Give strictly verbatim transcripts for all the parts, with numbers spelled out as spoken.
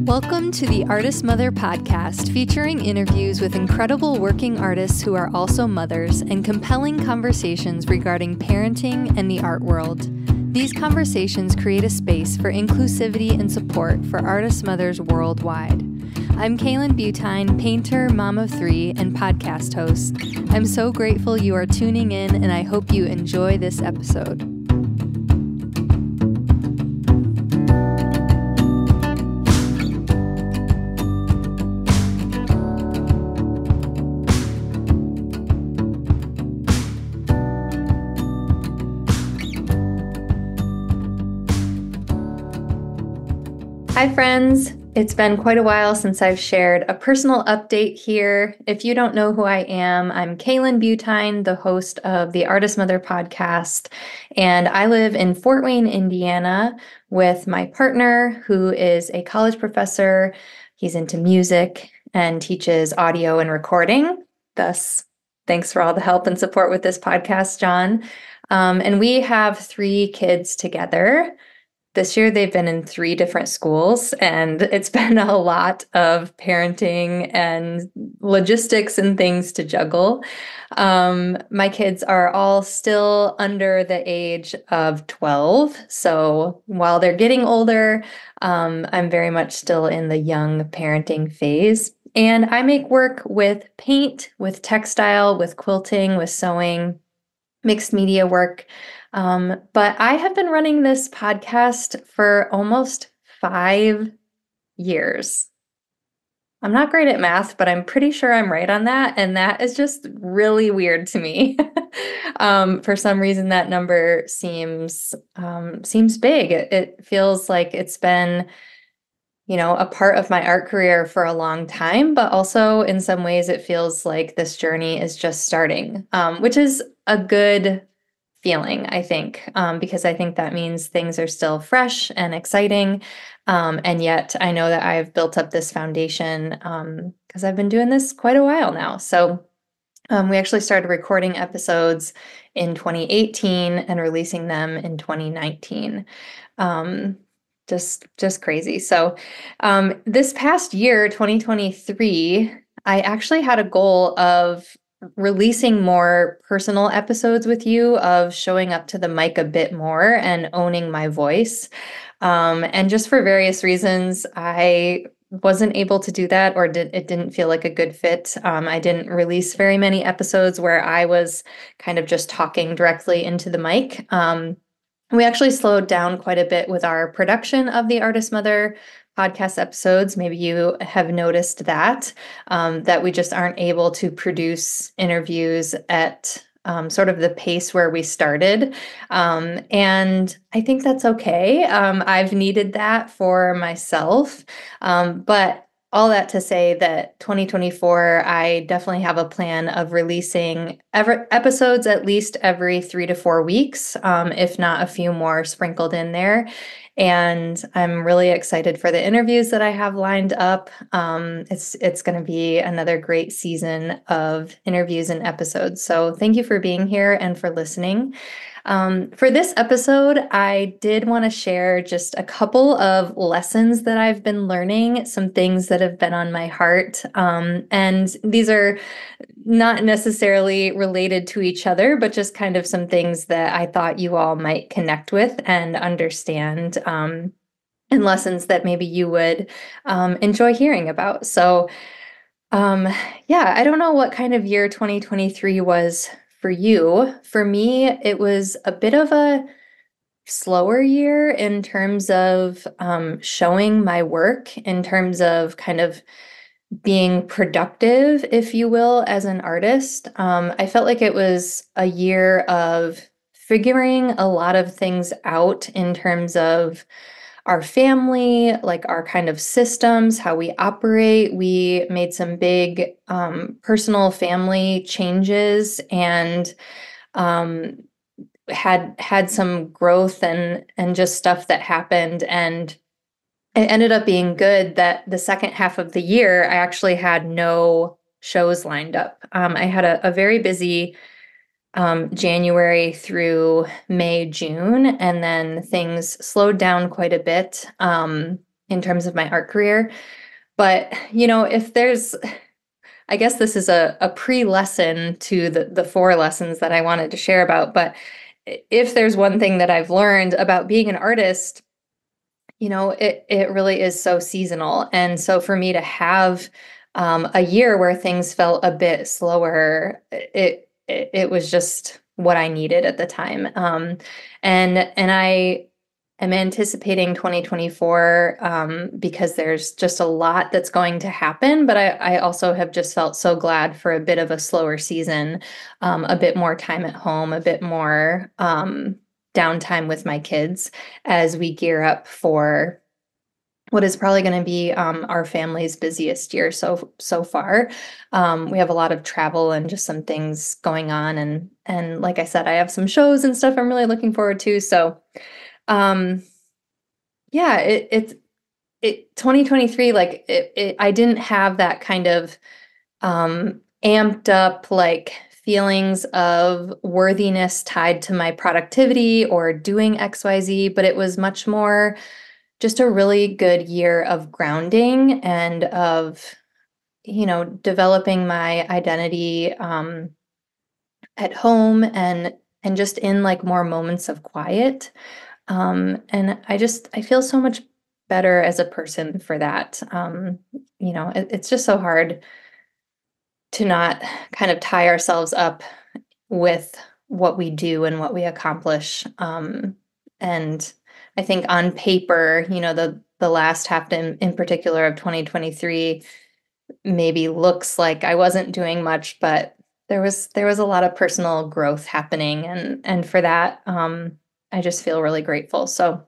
Welcome to the Artist Mother podcast, featuring interviews with incredible working artists who are also mothers and compelling conversations regarding parenting and the art world. These conversations create a space for inclusivity and support for artist mothers worldwide. I'm Kaylin Butine, painter, mom of three, and podcast host. I'm so grateful you are tuning in, and I hope you enjoy this episode. Hi, friends. It's been quite a while since I've shared a personal update here. If you don't know who I am, I'm Kaylin Butine, the host of the Artist Mother podcast, and I live in Fort Wayne, Indiana, with my partner, who is a college professor. He's into music and teaches audio and recording. Thus, thanks for all the help and support with this podcast, John. Um, and we have three kids together. This year, they've been in three different schools, and it's been a lot of parenting and logistics and things to juggle. Um, my kids are all still under the age of twelve. So while they're getting older, um, I'm very much still in the young parenting phase. And I make work with paint, with textile, with quilting, with sewing, mixed media work. Um, but I have been running this podcast for almost five years. I'm not great at math, but I'm pretty sure I'm right on that. And that is just really weird to me. um, for some reason, that number seems um, seems big. It, it feels like it's been, you know, a part of my art career for a long time, but also in some ways it feels like this journey is just starting, um, which is a good feeling, I think, um, because I think that means things are still fresh and exciting. Um, and yet I know that I've built up this foundation um, because I've been doing this quite a while now. So um, we actually started recording episodes in twenty eighteen and releasing them in twenty nineteen. Um, just, just crazy. So um, this past year, twenty twenty-three, I actually had a goal of releasing more personal episodes with you, of showing up to the mic a bit more and owning my voice. Um, and just for various reasons, I wasn't able to do that, or did, it didn't feel like a good fit. Um, I didn't release very many episodes where I was kind of just talking directly into the mic. Um, we actually slowed down quite a bit with our production of the Artist Mother podcast episodes. Maybe you have noticed that, um, that we just aren't able to produce interviews at um, sort of the pace where we started. Um, and I think that's okay. Um, I've needed that for myself. Um, but all that to say that twenty twenty-four, I definitely have a plan of releasing ever, episodes at least every three to four weeks, um, if not a few more sprinkled in there. And I'm really excited for the interviews that I have lined up. Um, it's it's going to be another great season of interviews and episodes. So thank you for being here and for listening. Um, for this episode, I did want to share just a couple of lessons that I've been learning, some things that have been on my heart. Um, and these are not necessarily related to each other, but just kind of some things that I thought you all might connect with and understand, um, and lessons that maybe you would um, enjoy hearing about. So, um, yeah, I don't know what kind of year twenty twenty-three was for you. For me, it was a bit of a slower year in terms of um, showing my work, in terms of kind of being productive, if you will, as an artist. Um, I felt like it was a year of figuring a lot of things out in terms of our family, like our kind of systems, how we operate. We made some big um, personal family changes and um, had had some growth and and just stuff that happened. And it ended up being good that the second half of the year, I actually had no shows lined up. Um, I had a, a very busy um, January through May, June, and then things slowed down quite a bit. Um, in terms of my art career. But, you know, if there's, I guess this is a, a pre-lesson to the, the four lessons that I wanted to share about. But if there's one thing that I've learned about being an artist, you know, it, it really is so seasonal. And so for me to have um, a year where things felt a bit slower, it, it, it was just what I needed at the time. Um, and, and I am anticipating twenty twenty-four um, because there's just a lot that's going to happen. But I, I also have just felt so glad for a bit of a slower season, um, a bit more time at home, a bit more um, downtime with my kids as we gear up for what is probably going to be um, our family's busiest year so so far. Um, we have a lot of travel and just some things going on, and and like I said, I have some shows and stuff I'm really looking forward to. So, um, yeah, it, it's it twenty twenty-three. Like it, it, I didn't have that kind of um, amped up like feelings of worthiness tied to my productivity or doing X Y Z, but it was much more just a really good year of grounding and of, you know, developing my identity um, at home and and just in like more moments of quiet. Um, and I just I feel so much better as a person for that. Um, you know, it, it's just so hard to not kind of tie ourselves up with what we do and what we accomplish. Um, and I think on paper, you know, the the last half in, in particular of twenty twenty-three maybe looks like I wasn't doing much, but there was there was a lot of personal growth happening, and and for that, um, I just feel really grateful. So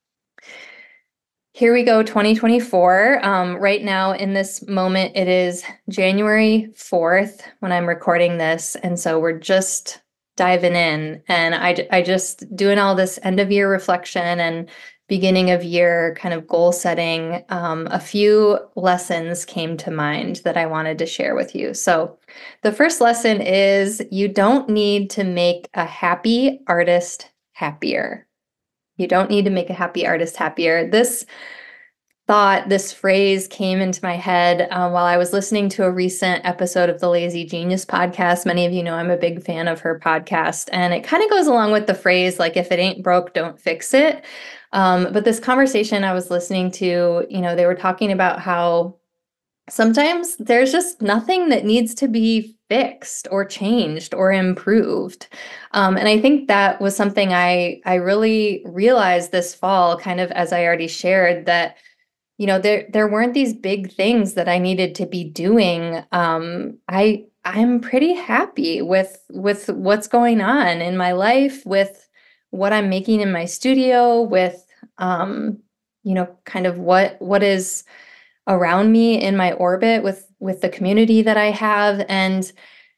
here we go, twenty twenty-four. Um, right now, in this moment, it is January fourth when I'm recording this. And so we're just diving in. And I, I just doing all this end of year reflection and beginning of year kind of goal setting. Um, a few lessons came to mind that I wanted to share with you. So the first lesson is you don't need to make a happy artist happier. You don't need to make a happy artist happier. This thought, this phrase came into my head uh, while I was listening to a recent episode of the Lazy Genius podcast. Many of you know I'm a big fan of her podcast, and it kind of goes along with the phrase, like, if it ain't broke, don't fix it. Um, but this conversation I was listening to, you know, they were talking about how sometimes there's just nothing that needs to be fixed or changed or improved. Um, and I think that was something I I really realized this fall, kind of as I already shared, that you know there there weren't these big things that I needed to be doing. Um, I I'm pretty happy with with what's going on in my life, with what I'm making in my studio, with um, you know, kind of what what is around me in my orbit with with the community that I have. And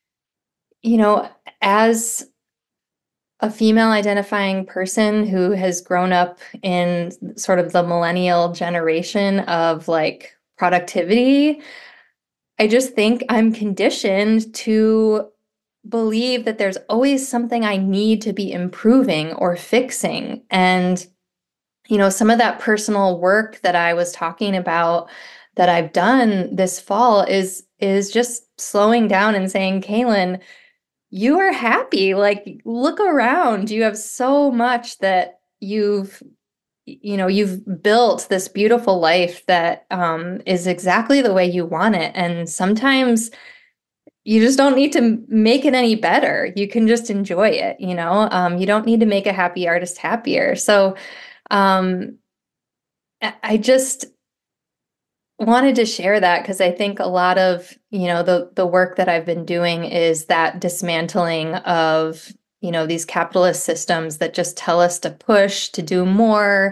you know, as a female identifying person who has grown up in sort of the millennial generation of like productivity, I just think I'm conditioned to believe that there's always something I need to be improving or fixing. And you know, some of that personal work that I was talking about that I've done this fall is is just slowing down and saying, Kaylin, you are happy. Like, look around. You have so much that you've, you know, you've built this beautiful life that um, is exactly the way you want it. And sometimes you just don't need to make it any better. You can just enjoy it. You know, um, you don't need to make a happy artist happier. So um, I I just wanted to share that because I think a lot of, you know, the the work that I've been doing is that dismantling of, you know, these capitalist systems that just tell us to push, to do more,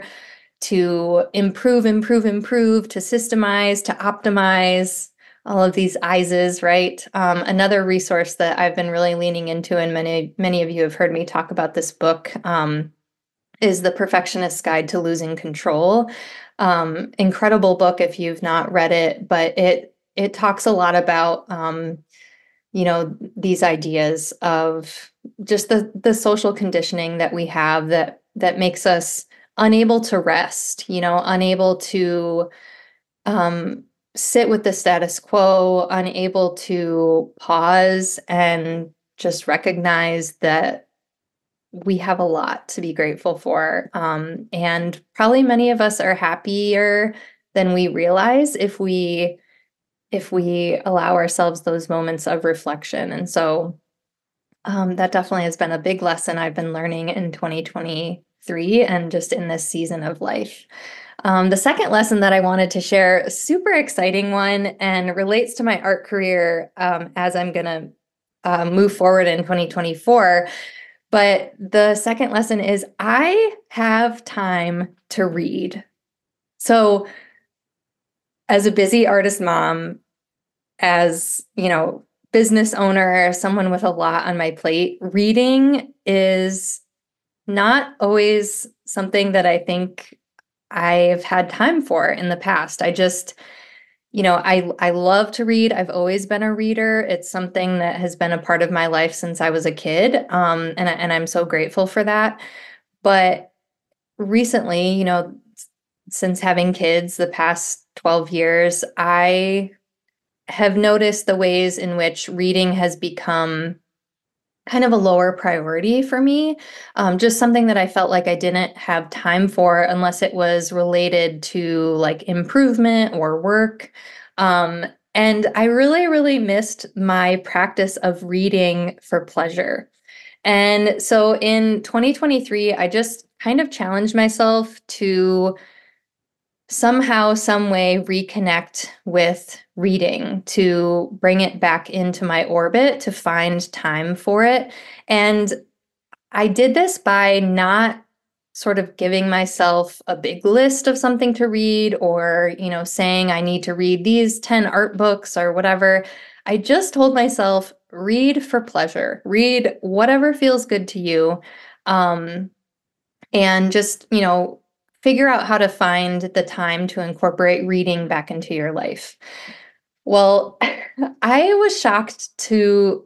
to improve, improve, improve, to systemize, to optimize, all of these ISEs, right? Um, another resource that I've been really leaning into, and many many of you have heard me talk about this book, um, is The Perfectionist's Guide to Losing Control. Um, incredible book if you've not read it, but it it talks a lot about um, you know, these ideas of just the the social conditioning that we have that that makes us unable to rest, you know, unable to um, sit with the status quo, unable to pause and just recognize that we have a lot to be grateful for. Um, and probably many of us are happier than we realize if we if we allow ourselves those moments of reflection. And so um, that definitely has been a big lesson I've been learning in twenty twenty-three and just in this season of life. Um, the second lesson that I wanted to share, a super exciting one, and relates to my art career um, as I'm going to uh, move forward in twenty twenty-four. But the second lesson is I have time to read. So, as a busy artist mom, as, you know, business owner, someone with a lot on my plate, reading is not always something that I think I've had time for in the past. I just, you know, I I love to read. I've always been a reader. It's something that has been a part of my life since I was a kid. Um, and, I- and I'm so grateful for that. But recently, you know, s- since having kids the past twelve years, I have noticed the ways in which reading has become kind of a lower priority for me. Um, just something that I felt like I didn't have time for unless it was related to like improvement or work. Um, and I really, really missed my practice of reading for pleasure. And so in twenty twenty-three, I just kind of challenged myself to somehow, some way reconnect with reading, to bring it back into my orbit, to find time for it. And I did this by not sort of giving myself a big list of something to read or, you know, saying I need to read these ten art books or whatever. I just told myself, read for pleasure, read whatever feels good to you. Um, and just, you know, figure out how to find the time to incorporate reading back into your life. Well, I was shocked to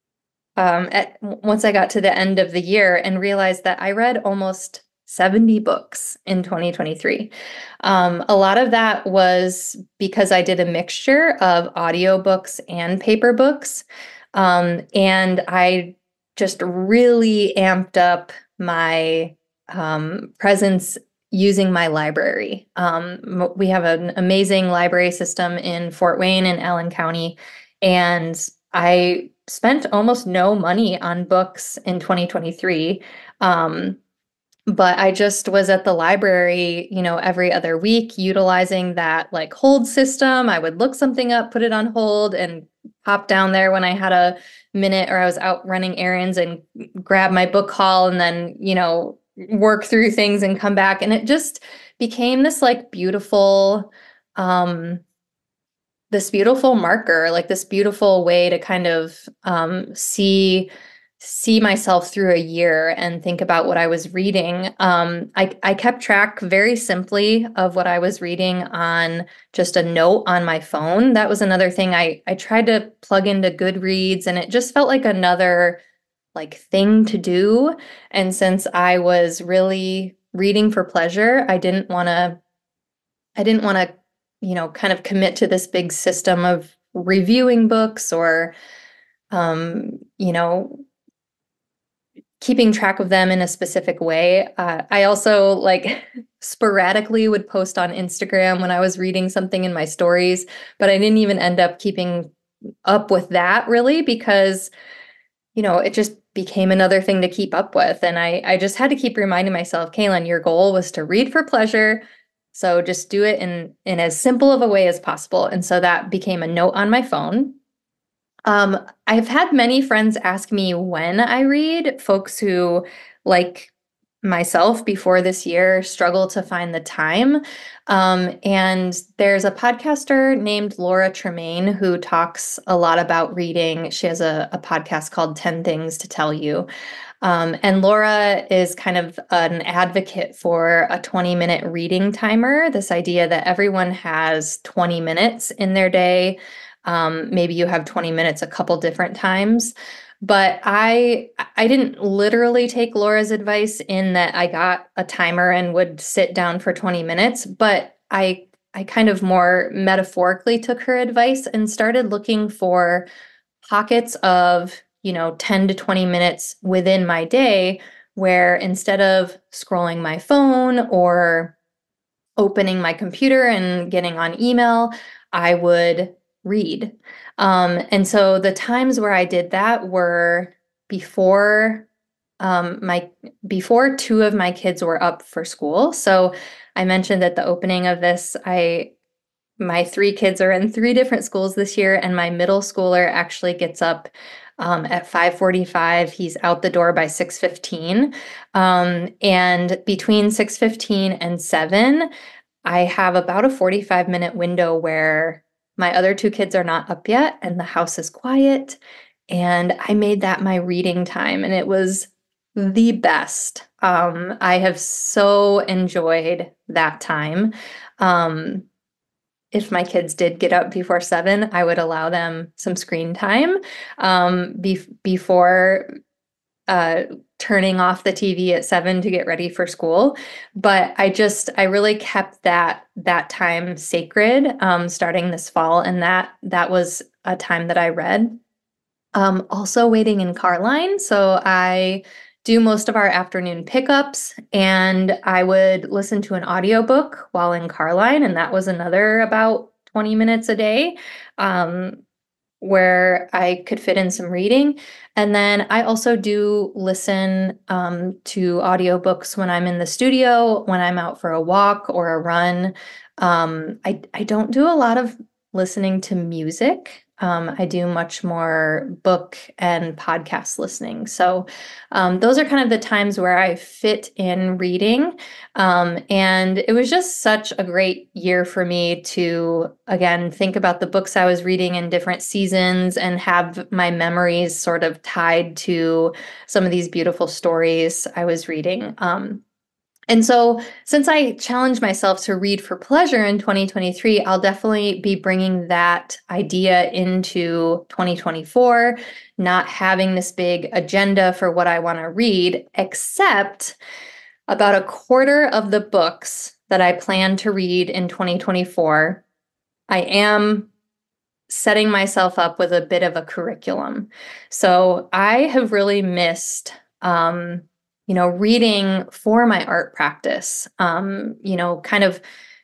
um, at, once I got to the end of the year and realized that I read almost seventy books in twenty twenty-three. Um, a lot of that was because I did a mixture of audiobooks and paper books. Um, and I just really amped up my um, presence using my library. Um, we have an amazing library system in Fort Wayne and Allen County. And I spent almost no money on books in twenty twenty-three. Um, but I just was at the library, you know, every other week utilizing that like hold system. I would look something up, put it on hold, and pop down there when I had a minute or I was out running errands and grab my book haul and then, you know, work through things and come back. And it just became this like beautiful, um, this beautiful marker, like this beautiful way to kind of um, see see myself through a year and think about what I was reading. Um, I, I kept track very simply of what I was reading on just a note on my phone. That was another thing I, I tried to plug into Goodreads, and it just felt like another like thing to do. And since I was really reading for pleasure, I didn't want to I didn't want to, you know, kind of commit to this big system of reviewing books or, um, you know, keeping track of them in a specific way. Uh, I also like sporadically would post on Instagram when I was reading something in my stories, but I didn't even end up keeping up with that really because, you know, it just became another thing to keep up with. And I, I just had to keep reminding myself, Kaylin, your goal was to read for pleasure. So just do it in, in as simple of a way as possible. And so that became a note on my phone. Um, I've had many friends ask me when I read, folks who, like myself before this year, struggle to find the time. Um, and there's a podcaster named Laura Tremaine who talks a lot about reading. She has a, a podcast called ten Things to Tell You. Um, and Laura is kind of an advocate for a twenty minute reading timer, this idea that everyone has twenty minutes in their day. Um, maybe you have twenty minutes a couple different times. But I I didn't literally take Laura's advice in that I got a timer and would sit down for twenty minutes, but I I kind of more metaphorically took her advice and started looking for pockets of, you know, ten to twenty minutes within my day where instead of scrolling my phone or opening my computer and getting on email, I would read. Um, and so the times where I did that were before um, my before two of my kids were up for school. So I mentioned at the opening of this, I my three kids are in three different schools this year, and my middle schooler actually gets up um, at five forty-five. He's out the door by six fifteen. Um, and between six fifteen and seven, I have about a forty-five minute window where my other two kids are not up yet and the house is quiet. And I made that my reading time, and it was the best. Um, I have so enjoyed that time. Um, if my kids did get up before seven, I would allow them some screen time um, be- before uh, turning off the T V at seven to get ready for school. But I just, I really kept that that time sacred um, starting this fall, and that that was a time that I read. Um, also waiting in car line. So I do most of our afternoon pickups, and I would listen to an audiobook while in car line, and that was another about twenty minutes a day. Um, where I could fit in some reading. And then I also do listen um, to audiobooks when I'm in the studio, when I'm out for a walk or a run. Um, I, I don't do a lot of listening to music. Um, I do much more book and podcast listening. So um, those are kind of the times where I fit in reading. Um, and it was just such a great year for me to, again, think about the books I was reading in different seasons and have my memories sort of tied to some of these beautiful stories I was reading. Um, and so, since I challenged myself to read for pleasure in twenty twenty-three, I'll definitely be bringing that idea into twenty twenty-four, not having this big agenda for what I want to read, except about a quarter of the books that I plan to read in twenty twenty-four, I am setting myself up with a bit of a curriculum. So I have really missed, um, you know, reading for my art practice. Um, you know, kind of,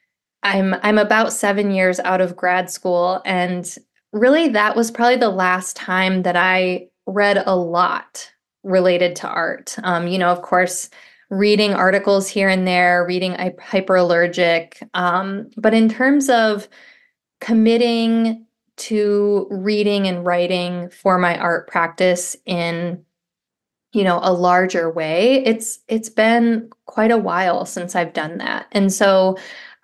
I'm I'm about seven years out of grad school, and really that was probably the last time that I read a lot related to art. Um, you know, of course, reading articles here and there, reading Hyperallergic, um, but in terms of committing to reading and writing for my art practice in, you know, a larger way, it's it's been quite a while since I've done that. And so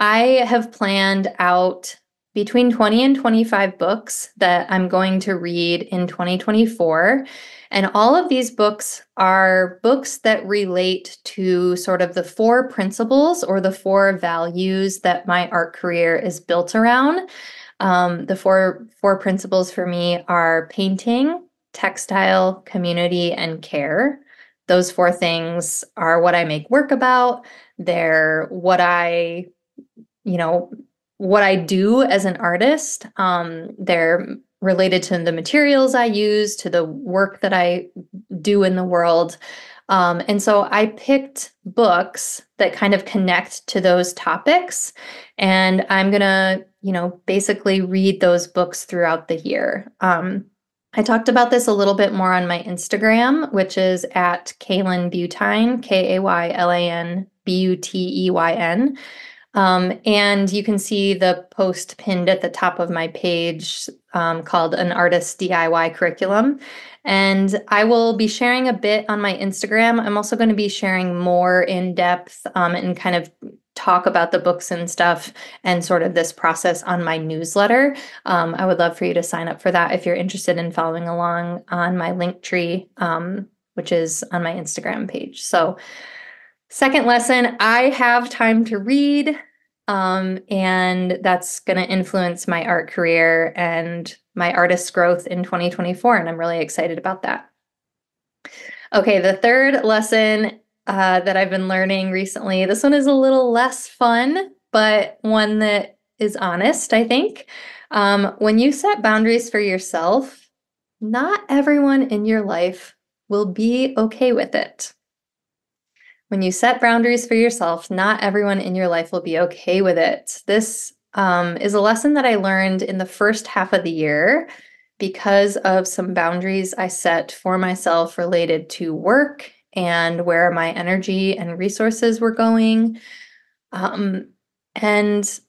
I have planned out between twenty and twenty-five books that I'm going to read in twenty twenty-four. And all of these books are books that relate to sort of the four principles or the four values that my art career is built around. Um, the four four principles for me are painting, textile, community, and care. Those four things are what I make work about. They're what I, you know, what I do as an artist. Um, they're related to the materials I use, to the work that I do in the world. Um, and so I picked books that kind of connect to those topics. And I'm going to, you know, basically read those books throughout the year. Um, I talked about this a little bit more on my Instagram, which is at Kaylan Butine, K A Y L A N B U T E Y N. Um, and you can see the post pinned at the top of my page um, called An Artist D I Y Curriculum. And I will be sharing a bit on my Instagram. I'm also going to be sharing more in depth um, and kind of talk about the books and stuff and sort of this process on my newsletter. Um, I would love for you to sign up for that if you're interested in following along on my Linktree, um, which is on my Instagram page. So second lesson, I have time to read, um, and that's going to influence my art career and my artist growth in twenty twenty-four, and I'm really excited about that. Okay, the third lesson uh, that I've been learning recently, this one is a little less fun, but one that is honest, I think. Um, when you set boundaries for yourself, not everyone in your life will be okay with it. When you set boundaries for yourself, not everyone in your life will be okay with it. This um, is a lesson that I learned in the first half of the year because of some boundaries I set for myself related to work and where my energy and resources were going. Um, and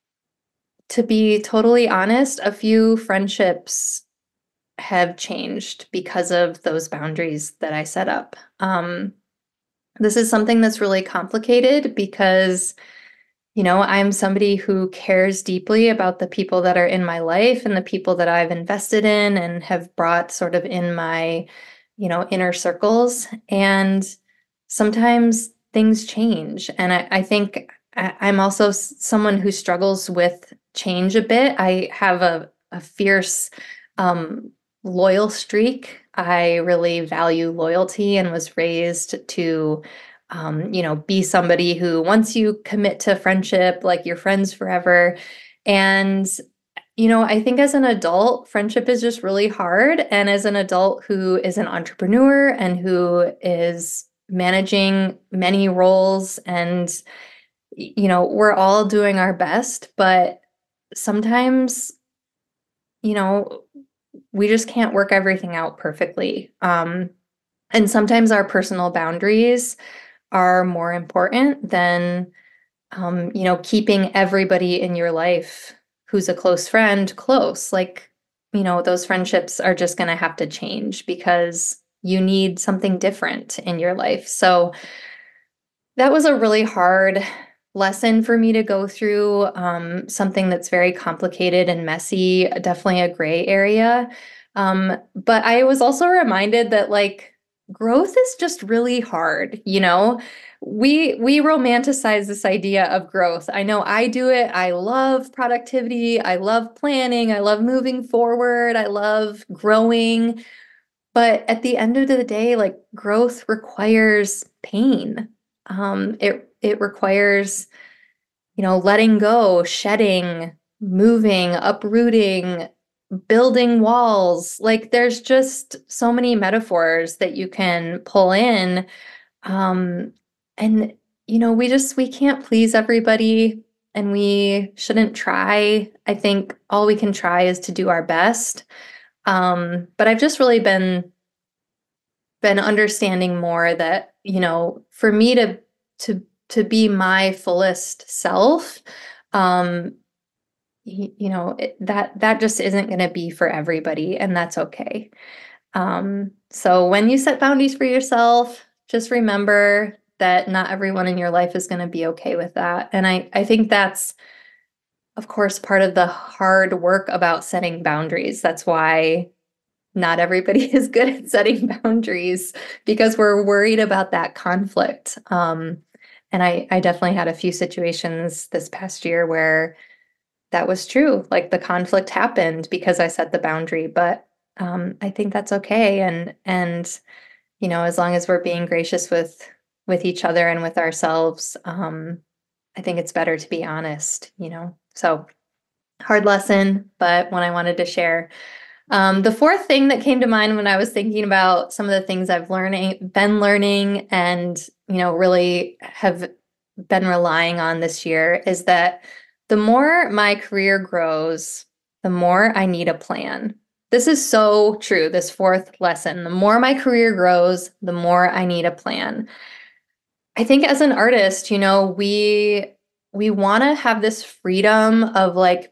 to be totally honest, a few friendships have changed because of those boundaries that I set up. Um, this is something that's really complicated because, you know, I'm somebody who cares deeply about the people that are in my life and the people that I've invested in and have brought sort of in my, you know, inner circles. And sometimes things change. And I, I think I, I'm also s- someone who struggles with change a bit. I have a, a fierce, um, loyal streak. I really value loyalty and was raised to um, you know, be somebody who once you commit to friendship, like you're friends forever. And, you know, I think as an adult, friendship is just really hard. And as an adult who is an entrepreneur and who is managing many roles and, you know, we're all doing our best, but sometimes, you know, we just can't work everything out perfectly. Um, and sometimes our personal boundaries are more important than um, you know, keeping everybody in your life who's a close friend close. Like, you know, those friendships are just going to have to change because you need something different in your life. So that was a really hard lesson for me to go through. Um, something that's very complicated and messy, definitely a gray area. Um, but I was also reminded that like growth is just really hard, you know? We we romanticize this idea of growth. I know I do it. I love productivity. I love planning. I love moving forward. I love growing. But at the end of the day, like growth requires pain. Um, it it requires, you know, letting go, shedding, moving, uprooting, building walls. Like there's just so many metaphors that you can pull in. Um, and you know, we just we can't please everybody and we shouldn't try. I think all we can try is to do our best. Um, but I've just really been been understanding more that, you know, for me to to to be my fullest self, um, y- you know, it, that that just isn't going to be for everybody, and that's okay. Um, so when you set boundaries for yourself, just remember that not everyone in your life is going to be okay with that. And I I think that's of course part of the hard work about setting boundaries. That's why not everybody is good at setting boundaries because we're worried about that conflict. Um, and I, I definitely had a few situations this past year where that was true. Like the conflict happened because I set the boundary, but um, I think that's okay. And and you know, as long as we're being gracious with with each other and with ourselves, um, I think it's better to be honest. You know, so hard lesson, but one I wanted to share. Um, the fourth thing that came to mind when I was thinking about some of the things I've learning been learning and, you know, really have been relying on this year is that the more my career grows, the more I need a plan. This is so true, this fourth lesson. The more my career grows, the more I need a plan. I think as an artist, you know, we we want to have this freedom of like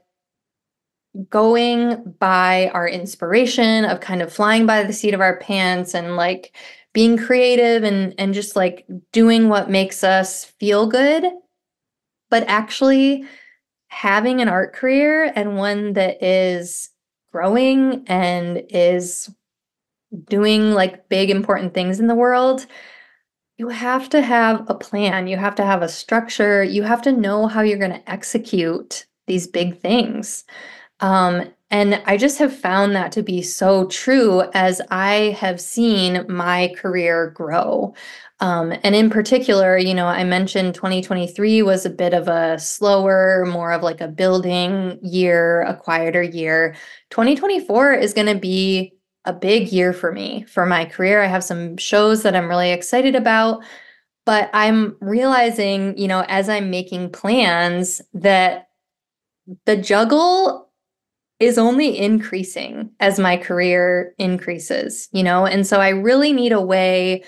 going by our inspiration of kind of flying by the seat of our pants and like being creative and and just like doing what makes us feel good, but actually having an art career and one that is growing and is doing like big important things in the world, you have to have a plan, you have to have a structure, you have to know how you're going to execute these big things. Um, and I just have found that to be so true as I have seen my career grow. Um, and in particular, you know, I mentioned twenty twenty-three was a bit of a slower, more of like a building year, a quieter year. twenty twenty-four is going to be a big year for me, for my career. I have some shows that I'm really excited about, but I'm realizing, you know, as I'm making plans that the juggle is only increasing as my career increases, you know? And so I really need a way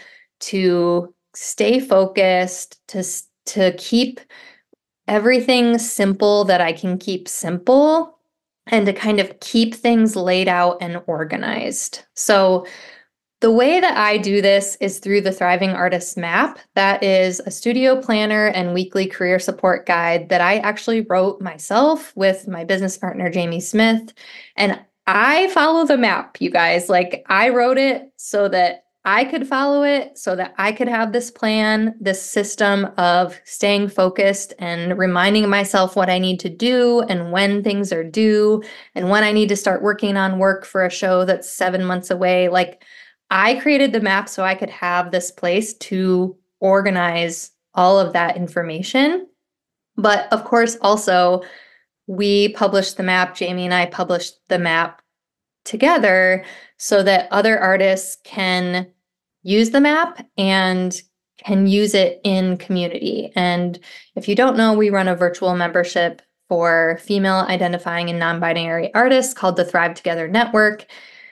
to stay focused, to to keep everything simple that I can keep simple, and to kind of keep things laid out and organized. So the way that I do this is through the Thriving Artist Map. That is a studio planner and weekly career support guide that I actually wrote myself with my business partner, Jamie Smith. And I follow the map, you guys. Like, I wrote it so that I could follow it, so that I could have this plan, this system of staying focused and reminding myself what I need to do and when things are due and when I need to start working on work for a show that's seven months away. Like, I created the map so I could have this place to organize all of that information. But of course, also, we published the map, Jamie and I published the map together so that other artists can use the map and can use it in community. And if you don't know, we run a virtual membership for female identifying and non-binary artists called the Thrive Together Network.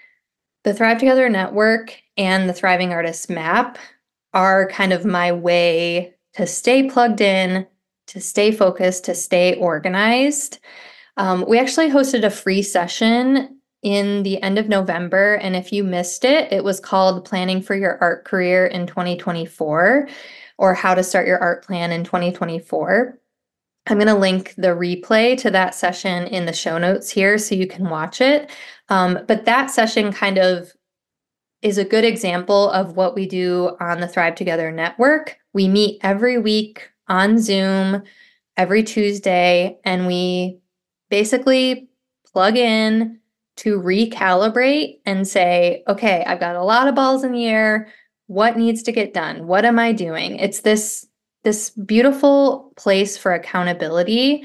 The Thrive Together Network and the Thriving Artists Map are kind of my way to stay plugged in, to stay focused, to stay organized. Um, we actually hosted a free session in the end of November, and if you missed it, it was called Planning for Your Art Career in twenty twenty-four, or How to Start Your Art Plan in twenty twenty-four. I'm going to link the replay to that session in the show notes here so you can watch it. Um, but that session kind of is a good example of what we do on the Thrive Together Network. We meet every week on Zoom, every Tuesday, and we basically plug in to recalibrate and say, okay, I've got a lot of balls in the air. What needs to get done? What am I doing? It's this this beautiful place for accountability,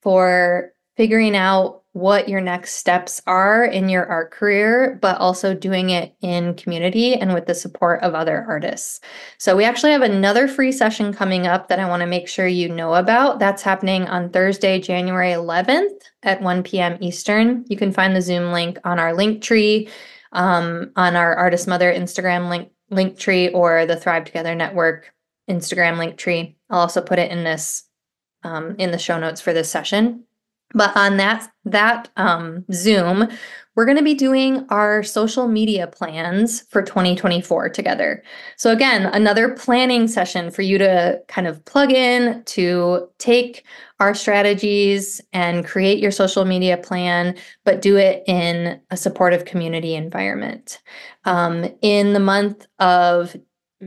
for figuring out what your next steps are in your art career, but also doing it in community and with the support of other artists. So we actually have another free session coming up that I want to make sure you know about. That's happening on Thursday, January eleventh at one p.m. Eastern. You can find the Zoom link on our link tree, um, on our Artist Mother Instagram link, link tree, or the Thrive Together Network Instagram link tree. I'll also put it in this um, in the show notes for this session. But on that that um, Zoom, we're going to be doing our social media plans for twenty twenty-four together. So again, another planning session for you to kind of plug in, to take our strategies and create your social media plan, but do it in a supportive community environment. Um, in the month of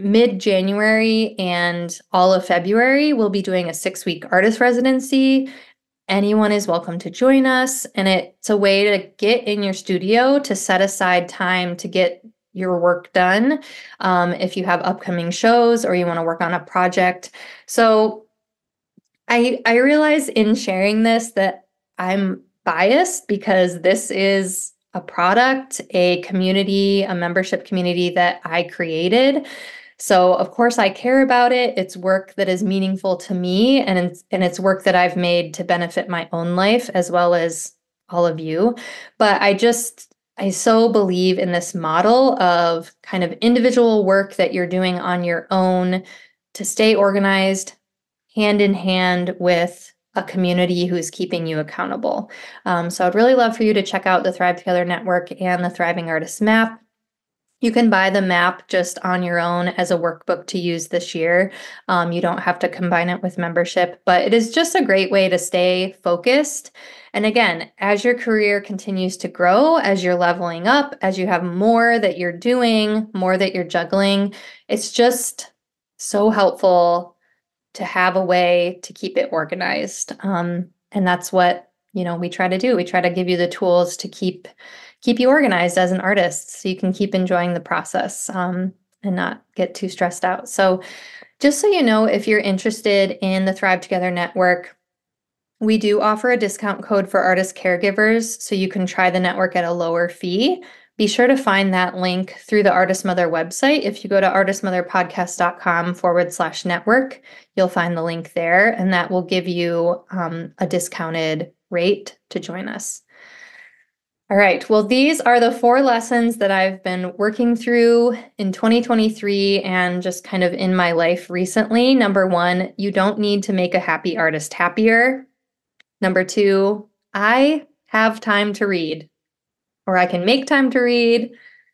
mid-January and all of February, we'll be doing a six-week artist residency. Anyone is welcome to join us, and it's a way to get in your studio, to set aside time to get your work done. Um, if you have upcoming shows or you want to work on a project. So I, I realize in sharing this that I'm biased because this is a product, a community, a membership community that I created. So of course I care about it. It's work that is meaningful to me, and it's, and it's work that I've made to benefit my own life as well as all of you. But I just, I so believe in this model of kind of individual work that you're doing on your own to stay organized, hand in hand with a community who's keeping you accountable. Um, so I'd really love for you to check out the Thrive Together Network and the Thriving Artists Map. You can buy the map just on your own as a workbook to use this year. Um, you don't have to combine it with membership, but it is just a great way to stay focused. And again, as your career continues to grow, as you're leveling up, as you have more that you're doing, more that you're juggling, it's just so helpful to have a way to keep it organized. Um, and that's what you know, we try to do. We try to give you the tools to keep keep you organized as an artist so you can keep enjoying the process um, and not get too stressed out. So just so you know, if you're interested in the Thrive Together Network, we do offer a discount code for artist caregivers, so you can try the network at a lower fee. Be sure to find that link through the Artist Mother website. If you go to artistmotherpodcast.com forward slash network, you'll find the link there, and that will give you um, a discounted rate to join us. All right, well, these are the four lessons that I've been working through in twenty twenty-three and just kind of in my life recently. Number one, you don't need to make a happy artist happier. Number two, I have time to read, or I can make time to read,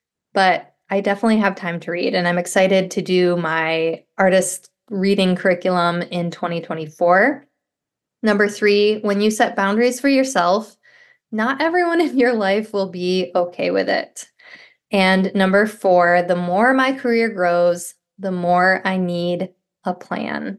but I definitely have time to read, and I'm excited to do my artist reading curriculum in twenty twenty-four. Number three, when you set boundaries for yourself, not everyone in your life will be okay with it. And number four, the more my career grows, the more I need a plan.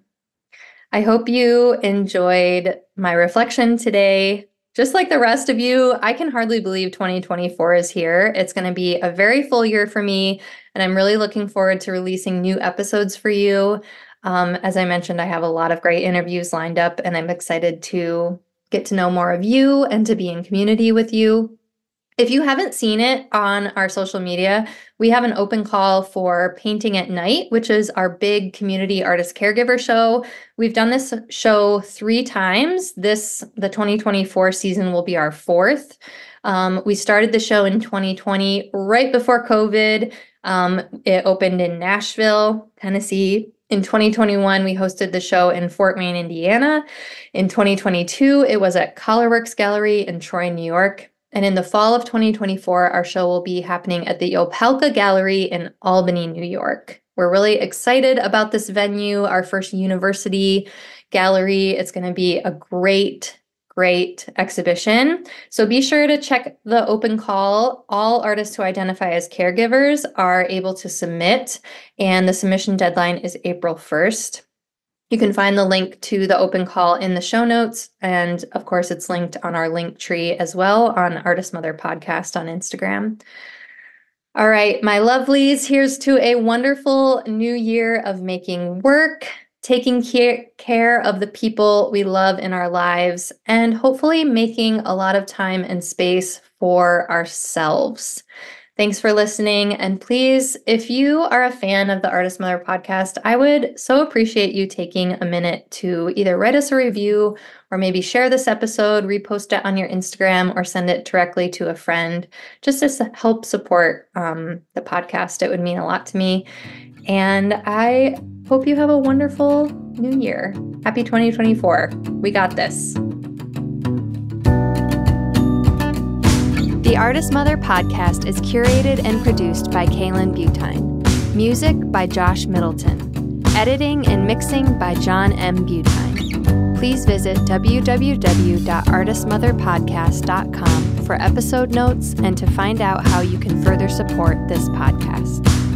I hope you enjoyed my reflection today. Just like the rest of you, I can hardly believe twenty twenty-four is here. It's going to be a very full year for me, and I'm really looking forward to releasing new episodes for you. Um, as I mentioned, I have a lot of great interviews lined up, and I'm excited to get to know more of you and to be in community with you. If you haven't seen it on our social media, we have an open call for Painting at Night, which is our big community artist caregiver show. We've done this show three times. This, the twenty twenty-four season, will be our fourth. Um, we started the show in twenty twenty, right before COVID. Um, it opened in Nashville, Tennessee. In twenty twenty-one, we hosted the show in Fort Wayne, Indiana. In twenty twenty-two, it was at Colorworks Gallery in Troy, New York. And in the fall of twenty twenty-four, our show will be happening at the Opelka Gallery in Albany, New York. We're really excited about this venue, our first university gallery. It's going to be a great, great exhibition. So be sure to check the open call. All artists who identify as caregivers are able to submit, and the submission deadline is April first. You can find the link to the open call in the show notes. And of course, it's linked on our link tree as well on Artist Mother Podcast on Instagram. All right, my lovelies, here's to a wonderful new year of making work, taking care of the people we love in our lives, and hopefully making a lot of time and space for ourselves. Thanks for listening. And please, if you are a fan of the Artist Mother podcast, I would so appreciate you taking a minute to either write us a review or maybe share this episode, repost it on your Instagram, or send it directly to a friend, just to help support um, the podcast. It would mean a lot to me. And I hope you have a wonderful new year. Happy twenty twenty-four. We got this. The Artist Mother podcast is curated and produced by Kaylin Butine. Music by Josh Middleton. Editing and mixing by John M. Butine. Please visit w w w dot artist mother podcast dot com for episode notes and to find out how you can further support this podcast.